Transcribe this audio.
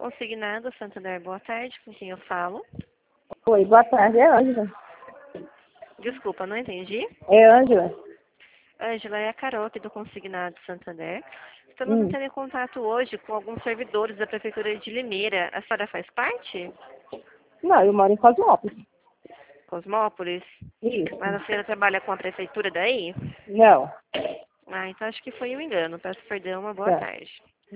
Consignado Santander, boa tarde, com quem eu falo? Oi, boa tarde, é Ângela. Desculpa, não entendi. É Ângela. Ângela, é a Carol aqui do Consignado Santander. Estamos entrando em contato hoje com alguns servidores da Prefeitura de Limeira. A senhora faz parte? Não, eu moro em Cosmópolis. Cosmópolis? Isso. Mas a senhora trabalha com a Prefeitura daí? Não. Ah, então acho que foi um engano. Peço perdão, uma boa Tá. tarde.